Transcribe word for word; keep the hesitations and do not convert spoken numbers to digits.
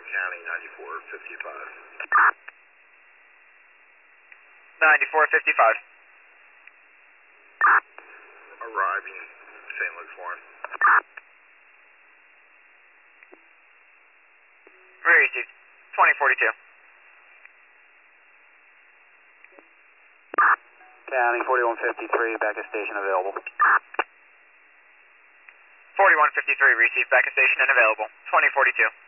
County, ninety-four fifty-five. ninety-four fifty-five. Arriving Saint Luke's Warren. Received. twenty forty-two. County, forty-one fifty-three, back at station available. forty-one fifty-three, received, back at station and available. twenty forty-two.